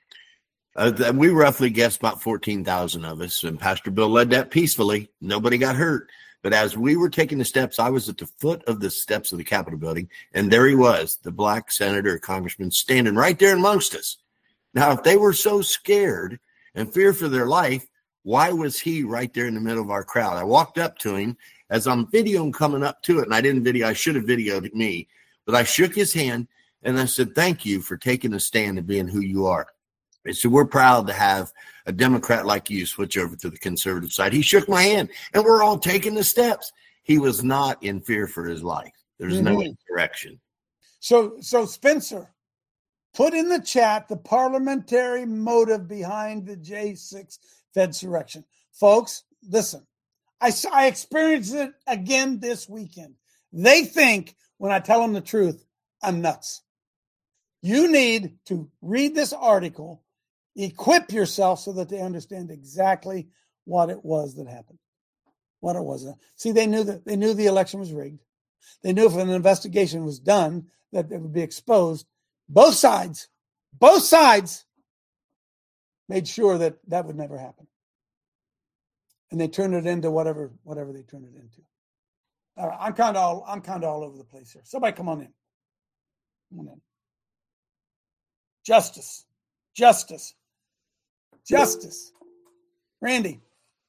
uh, we roughly guessed about fourteen thousand of us, and Pastor Bill led that peacefully. Nobody got hurt. But as we were taking the steps, I was at the foot of the steps of the Capitol building, and there he was, the black senator or congressman, standing right there amongst us. Now, if they were so scared and fear for their life, why was he right there in the middle of our crowd? I walked up to him as I'm videoing coming up to it, and I didn't video. I should have videoed me, but I shook his hand, and I said, thank you for taking a stand and being who you are. I said, we're proud to have a Democrat like you switch over to the conservative side. He shook my hand, and we're all taking the steps. He was not in fear for his life. There's mm-hmm. no insurrection. So, so Spencer, put in the chat the parliamentary motive behind the J six Fedsurrection. Folks, listen, I, I experienced it again this weekend. They think when I tell them the truth, I'm nuts. You need to read this article, equip yourself so that they understand exactly what it was that happened. What it was. See, they knew that they knew the election was rigged. They knew if an investigation was done that it would be exposed. Both sides, both sides made sure that that would never happen. And they turned it into whatever, whatever they turned it into. All right, I'm kind of all, I'm kind of all over the place here. Somebody come on in. Come on in. Justice, justice, justice. Randy.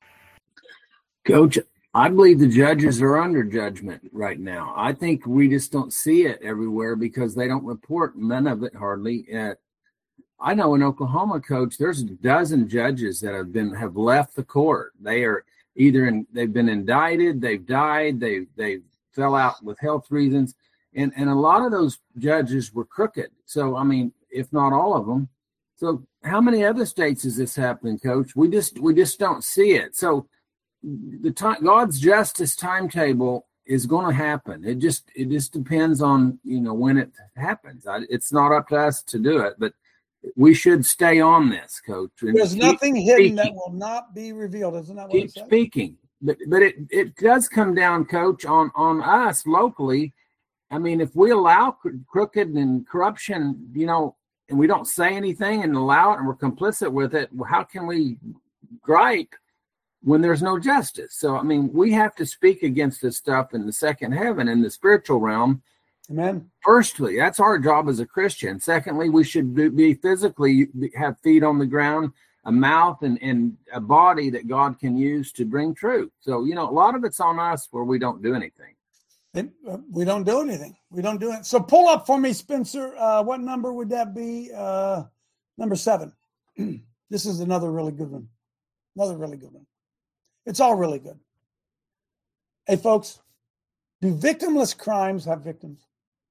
Coach, I believe the judges are under judgment right now. I think we just don't see it everywhere because they don't report none of it hardly. Uh, I know in Oklahoma, Coach, there's a dozen judges that have been have left the court. They are either in, they've been indicted, they've died, they they fell out with health reasons, and and a lot of those judges were crooked. So I mean, if not all of them. So how many other states is this happening, Coach? We just we just don't see it. So the time, God's justice timetable is going to happen. It just it just depends on, you know, when it happens. I, it's not up to us to do it, but we should stay on this, Coach. There's nothing hidden that will not be revealed. Isn't that what keep it says? Speaking, but but it it does come down, Coach, on on us locally. I mean, if we allow crooked and corruption, you know, and we don't say anything and allow it and we're complicit with it, how can we gripe when there's no justice? So, I mean, we have to speak against this stuff in the second heaven, in the spiritual realm. Amen. Firstly, that's our job as a Christian. Secondly, we should be physically have feet on the ground, a mouth and, and a body that God can use to bring truth. So, you know, a lot of it's on us where we don't do anything. It, uh, we don't do anything. We don't do it. So pull up for me, Spencer. Uh, what number would that be? Uh, number seven. This is another really good one. Another really good one. It's all really good. Hey, folks, do victimless crimes have victims?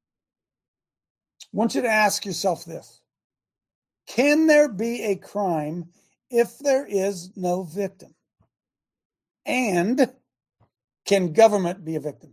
I want you to ask yourself this. Can there be a crime if there is no victim? And can government be a victim?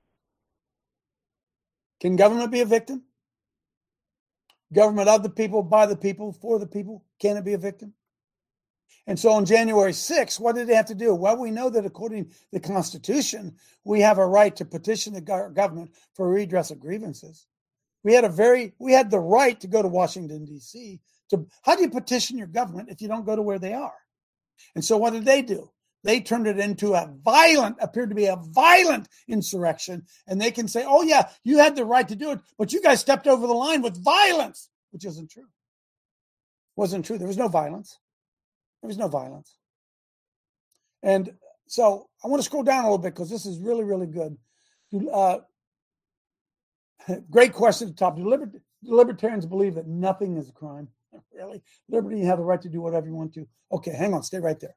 Can government be a victim? Government of the people, by the people, for the people. Can it be a victim? And so on January sixth, what did they have to do? Well, we know that according to the Constitution, we have a right to petition the government for redress of grievances. We had a very, we had the right to go to Washington, D C. To, how do you petition your government if you don't go to where they are? And so what did they do? They turned it into a violent, appeared to be a violent insurrection. And they can say, oh, yeah, you had the right to do it, but you guys stepped over the line with violence, which isn't true. Wasn't true. There was no violence. There was no violence. And so I want to scroll down a little bit because this is really, really good. Uh, great question at the top. Do liber- libertarians believe that nothing is a crime? Really? Liberty, you have the right to do whatever you want to. Okay, hang on. Stay right there.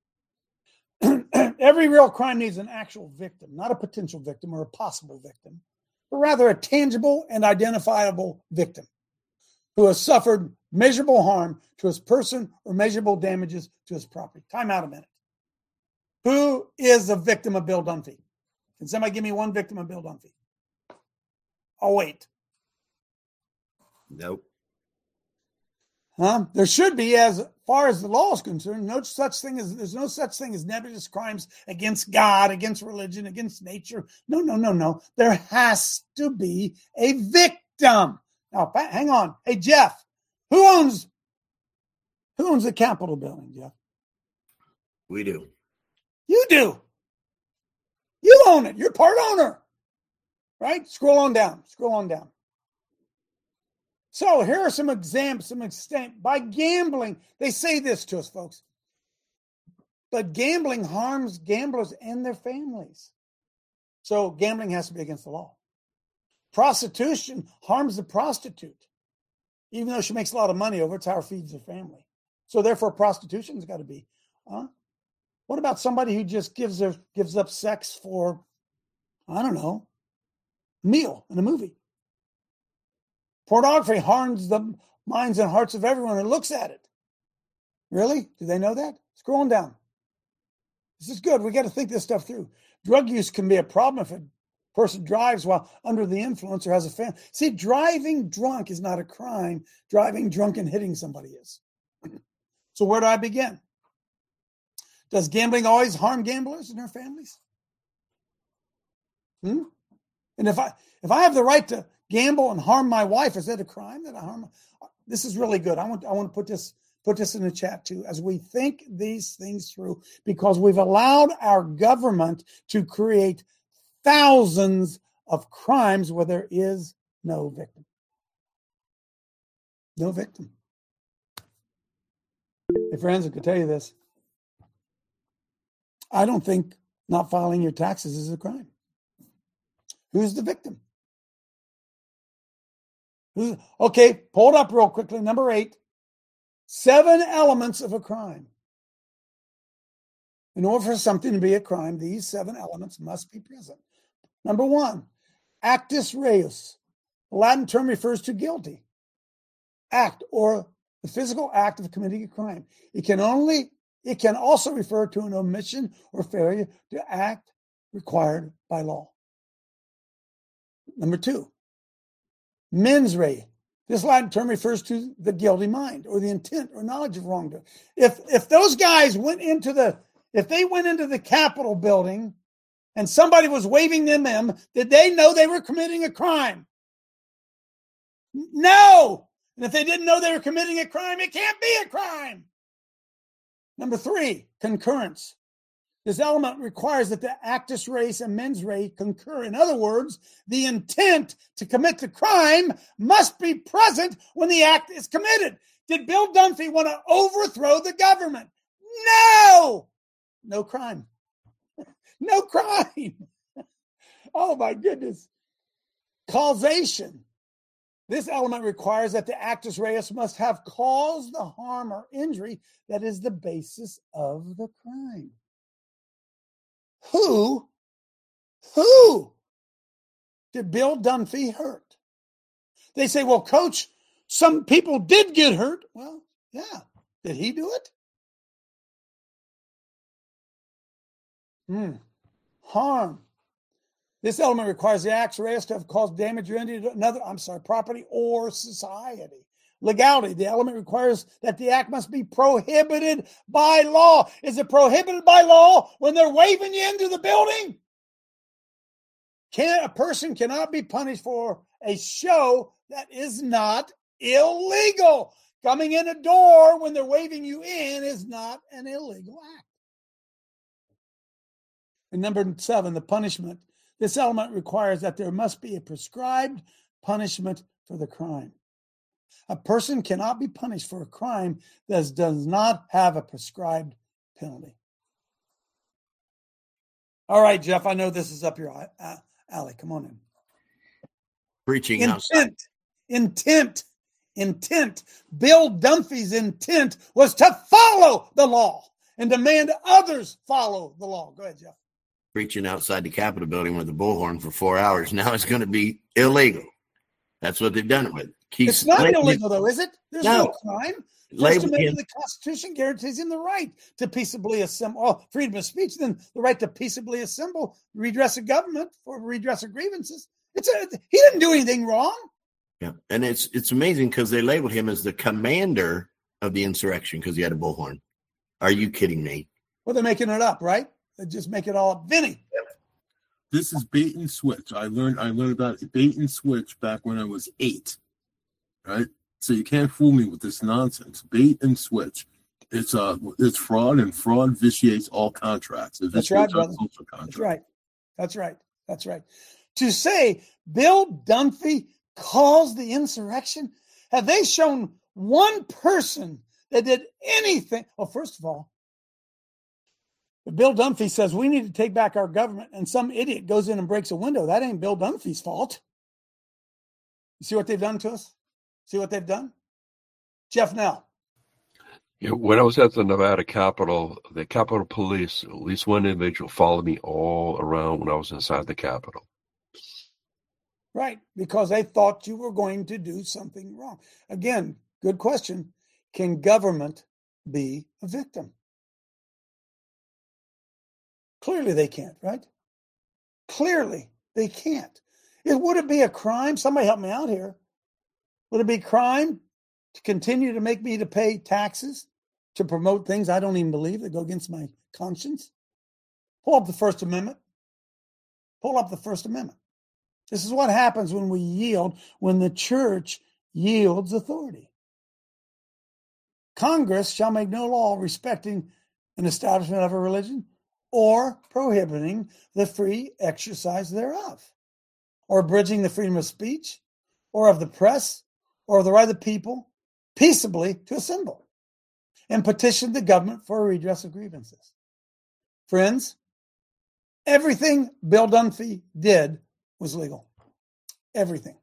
Every real crime needs an actual victim, not a potential victim or a possible victim, but rather a tangible and identifiable victim who has suffered measurable harm to his person or measurable damages to his property. Time out a minute. Who is a victim of Bill Dunphy? Can somebody give me one victim of Bill Dunphy? I'll wait. Nope. Huh? There should be, as far as the law is concerned, no such thing as there's no such thing as nebulous crimes against God, against religion, against nature. No, no, no, no. There has to be a victim. Now, hang on. Hey, Jeff, who owns who owns the Capitol building, Jeff? We do. You do. You own it. You're part owner. Right? Scroll on down. Scroll on down. So here are some examples, some extent by gambling. They say this to us, folks. But gambling harms gamblers and their families. So gambling has to be against the law. Prostitution harms the prostitute. Even though she makes a lot of money over it, it's how her feeds her family. So therefore, prostitution's got to be. Huh? What about somebody who just gives their gives up sex for, I don't know, meal in a movie? Pornography harms the minds and hearts of everyone who looks at it. Really? Do they know that? Scrolling down. This is good. We got to think this stuff through. Drug use can be a problem if a person drives while under the influence or has a fan. See, driving drunk is not a crime. Driving drunk and hitting somebody is. So where do I begin? Does gambling always harm gamblers and their families? Hmm? And if I if I have the right to gamble and harm my wife, is that a crime that I harm? This is really good. I want I want to put this put this in the chat too, as we think these things through, because we've allowed our government to create thousands of crimes where there is no victim. No victim. Hey, friends, I could tell you this. I don't think not filing your taxes is a crime. Who's the victim? Who's, okay, pull it up real quickly. Number eight, seven elements of a crime. In order for something to be a crime, these seven elements must be present. Number one, actus reus. The Latin term refers to guilty. Act, or the physical act of committing a crime. It can only, it can also refer to an omission or failure to act required by law. Number two, mens rea. This Latin term refers to the guilty mind or the intent or knowledge of wrongdoing. If if those guys went into the, if they went into the Capitol building and somebody was waving them in, did they know they were committing a crime? No. And if they didn't know they were committing a crime, it can't be a crime. Number three, concurrence. This element requires that the actus reus and mens rea concur. In other words, the intent to commit the crime must be present when the act is committed. Did Bill Dunphy want to overthrow the government? No! No crime. No crime. Oh, my goodness. Causation. This element requires that the actus reus must have caused the harm or injury that is the basis of the crime. Who, who did Bill Dunphy hurt? They say, well, Coach, some people did get hurt. Well, yeah. Did he do it? Hmm. Harm. This element requires the actus reus to have caused damage or injury to another, I'm sorry, property or society. Legality. The element requires that the act must be prohibited by law. Is it prohibited by law when they're waving you into the building? Can, a person cannot be punished for a show that is not illegal. Coming in a door when they're waving you in is not an illegal act. And number seven, the punishment. This element requires that there must be a prescribed punishment for the crime. A person cannot be punished for a crime that does not have a prescribed penalty. All right, Jeff, I know this is up your alley. Come on in. Preaching intent, outside. Intent. Intent. Bill Dunphy's intent was to follow the law and demand others follow the law. Go ahead, Jeff. Preaching outside the Capitol building with a bullhorn for four hours. Now it's going to be illegal. That's what they've done it with. Keeps it's not label- illegal, though, is it? There's no, no crime. First Label- Amendment of the Constitution guarantees him the right to peaceably assemble, oh, freedom of speech, then the right to peaceably assemble, redress a government for redress of grievances. It's a, he didn't do anything wrong. Yeah, and it's it's amazing because they labeled him as the commander of the insurrection because he had a bullhorn. Are you kidding me? Well, they're making it up, right? They just make it all up. Vinny. This is bait and switch. I learned I learned about bait and switch back when I was eight. Right? So you can't fool me with this nonsense. Bait and switch. It's uh it's fraud, and fraud vitiates all contracts. It That's right, vitiates brother. all contracts. That's right. That's right. That's right. To say Bill Dunphy caused the insurrection, Have they shown one person that did anything? Well, first of all, Bill Dunphy says we need to take back our government, and some idiot goes in and breaks a window. That ain't Bill Dunphy's fault. You see what they've done to us? See what they've done? Jeff Nell. Yeah, when I was at the Nevada Capitol, the Capitol Police, at least one individual followed me all around when I was inside the Capitol. Right, because they thought you were going to do something wrong. Again, good question. Can government be a victim? Clearly they can't, right? Clearly they can't. It, would it be a crime? Somebody help me out here. Would it be a crime to continue to make me to pay taxes to promote things I don't even believe that go against my conscience? Pull up the First Amendment. Pull up the First Amendment. This is what happens when we yield, when the church yields authority. Congress shall make no law respecting an establishment of a religion or prohibiting the free exercise thereof, or abridging the freedom of speech, or of the press, or of the right of the people peaceably to assemble and petition the government for a redress of grievances. Friends, everything Bill Dunphy did was legal. Everything.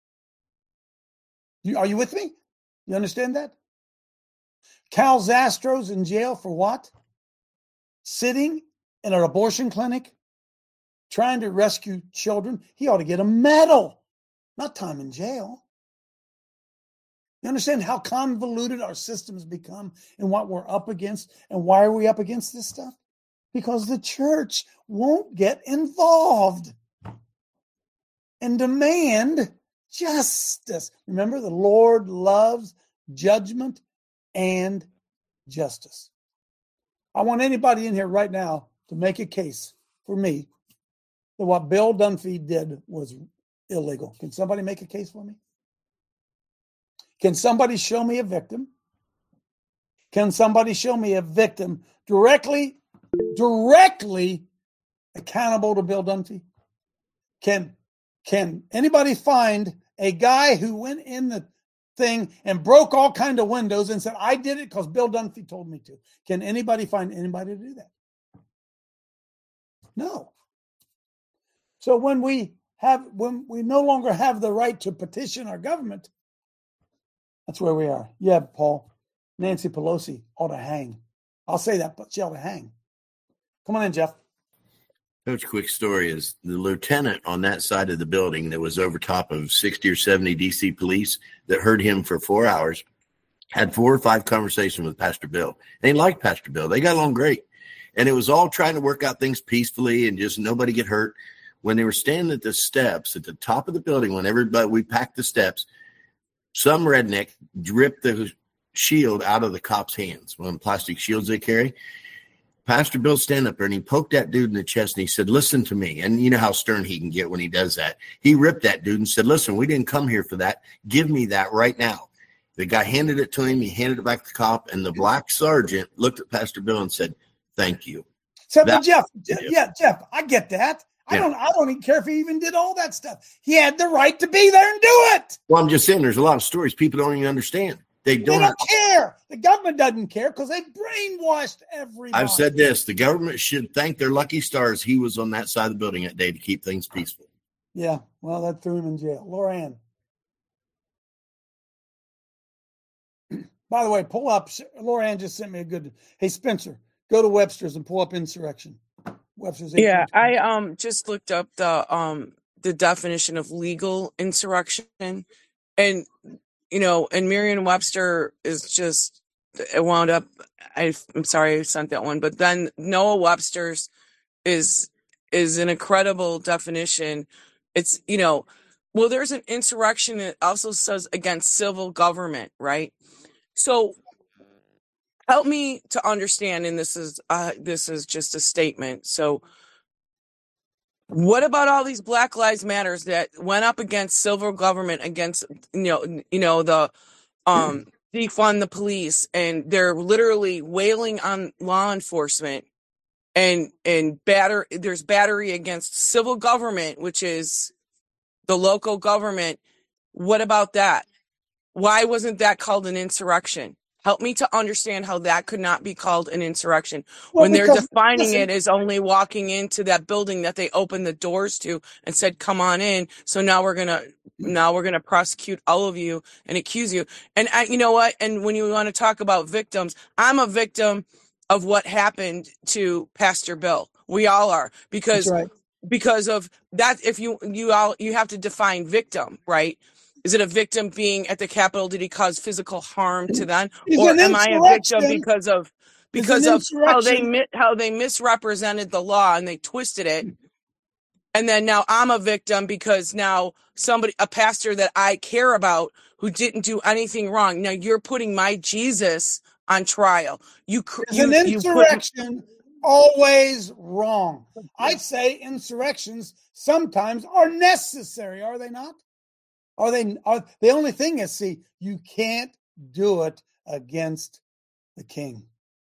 You, are you with me? You understand that? Cal Zastro's in jail for what? Sitting in an abortion clinic, trying to rescue children. He ought to get a medal, not time in jail. You understand how convoluted our systems become and what we're up against? And why are we up against this stuff? Because the church won't get involved and demand justice. Remember, the Lord loves judgment and justice. I want anybody in here right now to make a case for me that what Bill Dunphy did was illegal. Can somebody make a case for me? Can somebody show me a victim? Can somebody show me a victim directly, directly accountable to Bill Dunphy? Can, can anybody find a guy who went in the thing and broke all kind of windows and said, I did it because Bill Dunphy told me to? Can anybody find anybody to do that? No. So when we have, when we no longer have the right to petition our government, that's where we are. Yeah, Paul. Nancy Pelosi ought to hang. I'll say that, but she ought to hang. Come on in, Jeff. Coach, quick story is the lieutenant on that side of the building that was over top of sixty or seventy D C police that heard him for four hours had four or five conversations with Pastor Bill. They liked Pastor Bill. They got along great. And it was all trying to work out things peacefully and just nobody get hurt. When they were standing at the steps at the top of the building, when everybody, we packed the steps, some redneck ripped the shield out of the cop's hands, one of the plastic shields they carry. Pastor Bill stand up there and he poked that dude in the chest and he said, listen to me. And you know how stern he can get when he does that. He ripped that dude and said, listen, we didn't come here for that. Give me that right now. The guy handed it to him. He handed it back to the cop, and the black sergeant looked at Pastor Bill and said, thank you. So, but Jeff, yeah, Jeff, I get that. I Yeah. don't I don't even care if he even did all that stuff. He had the right to be there and do it. Well, I'm just saying there's a lot of stories people don't even understand. They They don't. don't care. The government doesn't care because they brainwashed everybody. I've said this. The government should thank their lucky stars he was on that side of the building that day to keep things peaceful. Yeah, well, that threw him in jail. Loran. By the way, pull up. Loran just sent me a good. Hey, Spencer, go to Webster's and pull up insurrection. Webster's. Yeah, I um just looked up the um the definition of legal insurrection, and you know, and Merriam-Webster is just it wound up. I, I'm sorry I sent that one, but then Noah Webster's is is an incredible definition. It's you know, well, there's an insurrection that also says against civil government, right? So help me to understand, and this is uh, this is just a statement. So, what about all these Black Lives Matters that went up against civil government, against you know you know the um, defund the police, and they're literally wailing on law enforcement, and and batter there's battery against civil government, which is the local government. What about that? Why wasn't that called an insurrection? Help me to understand how that could not be called an insurrection Well, when they're because- defining listen. it as only walking into that building that they opened the doors to and said, come on in. So now we're going to, now we're going to prosecute all of you and accuse you. And I, you know what? And when you want to talk about victims, I'm a victim of what happened to Pastor Bill. We all are, because, That's right. because of that. If you, you all, you have to define victim, right? Is it a victim being at the Capitol? Did he cause physical harm to them, He's or an am I a victim insurrection. because of It's because an of how they insurrection. mi- how they misrepresented the law and they twisted it, and then now I'm a victim because now somebody, a pastor that I care about, who didn't do anything wrong. Now you're putting my Jesus on trial. You cr- Is you an you put insurrection always wrong? I'd say insurrections sometimes are necessary, are they not? Are they? Are the only thing is, see, you can't do it against the king.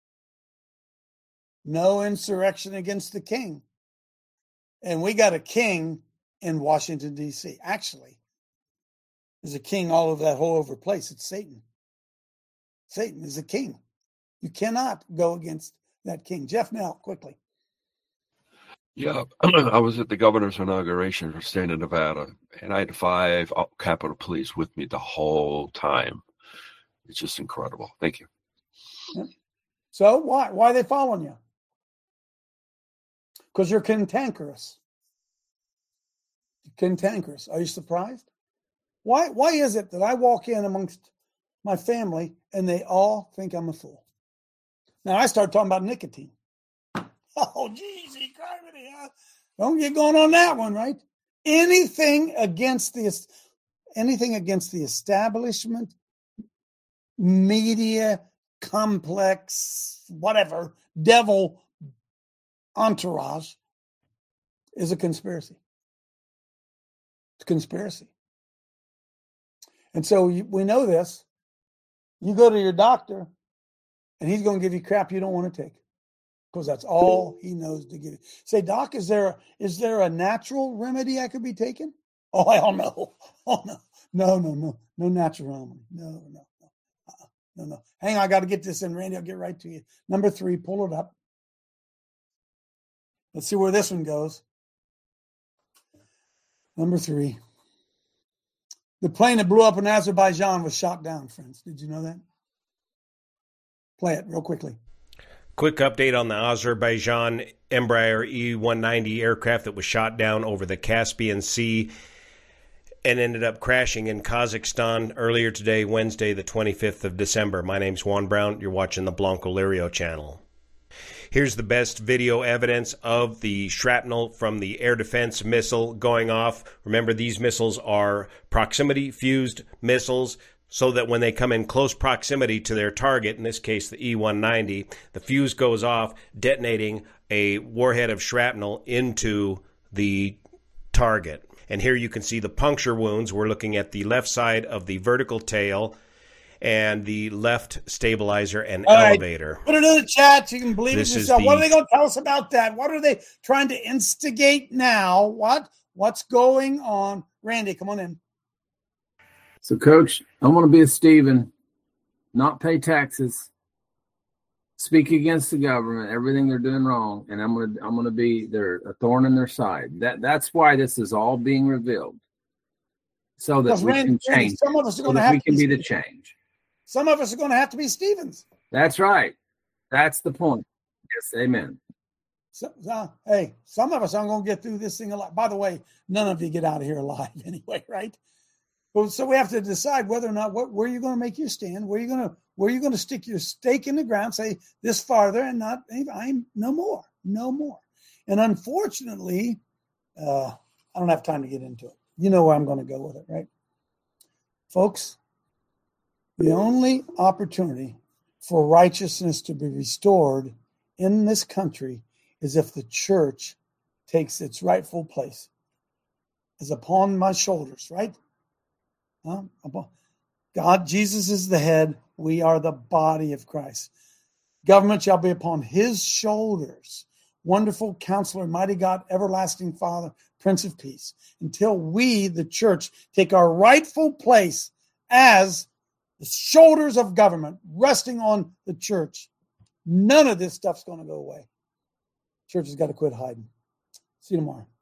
No insurrection against the king. And we got a king in Washington, D C. Actually, there's a king all over that whole over place. It's Satan. Satan is a king. You cannot go against that king. Jeff Nell, quickly. Yeah, I was at the governor's inauguration for state of Nevada, and I had five Capitol Police with me the whole time. It's just incredible. Thank you. So why? Why are they following you? Because you're cantankerous. Cantankerous. Are you surprised? Why? Why is it that I walk in amongst my family and they all think I'm a fool? Now I start talking about nicotine. Oh, geez, he gravity, huh? Don't get going on that one, right? Anything against the anything against the establishment, media, complex, whatever, devil entourage is a conspiracy. It's a conspiracy. And so you, we know this. You go to your doctor, and he's going to give you crap you don't want to take, because that's all he knows to give you. Say, Doc, is there is there a natural remedy I could be taking? Oh, hell no. Oh, no. No, no, no. No natural remedy. No, no, no. Uh-uh. No, no. Hang on, I got to get this in, Randy. I'll get right to you. Number three, pull it up. Let's see where this one goes. Number three. The plane that blew up in Azerbaijan was shot down, friends. Did you know that? Play it real quickly. Quick update on the Azerbaijan Embraer E one ninety aircraft that was shot down over the Caspian Sea and ended up crashing in Kazakhstan earlier today, Wednesday, the twenty-fifth of December. My name's Juan Brown. You're watching the Blanco Lirio channel. Here's the best video evidence of the shrapnel from the air defense missile going off. Remember, these missiles are proximity fused missiles, so that when they come in close proximity to their target, in this case the E one ninety, the fuse goes off, detonating a warhead of shrapnel into the target. And here you can see the puncture wounds. We're looking at the left side of the vertical tail and the left stabilizer and All right. elevator. Put it in the chat. You can believe This it is yourself. the- What are they going to tell us about that? What are they trying to instigate now? What? What's going on? Randy, come on in. So, Coach, I want to be a Stephen, not pay taxes, speak against the government, everything they're doing wrong, and I'm gonna I'm gonna be their a thorn in their side. That that's why this is all being revealed, so that Because we Randy, can Randy, change. some of us are so going to that have we to can be be the Stevens. change. Some of us are going to have to be Stevens. That's right. That's the point. Yes, amen. So, uh, hey, some of us aren't going to get through this thing alive. By the way, none of you get out of here alive anyway, right? Well, so we have to decide whether or not what where you're going to make your stand, where you're going to where you're going to stick your stake in the ground, say this farther and not I'm no more, no more. And unfortunately, uh, I don't have time to get into it. You know where I'm going to go with it, right, folks? The only opportunity for righteousness to be restored in this country is if the church takes its rightful place. Is upon my shoulders, right? Huh? God, Jesus is the head. We are the body of Christ. Government shall be upon his shoulders. Wonderful Counselor, mighty God, everlasting Father, Prince of Peace. Until we, the church, take our rightful place as the shoulders of government resting on the church, none of this stuff's going to go away. Church has got to quit hiding. See you tomorrow.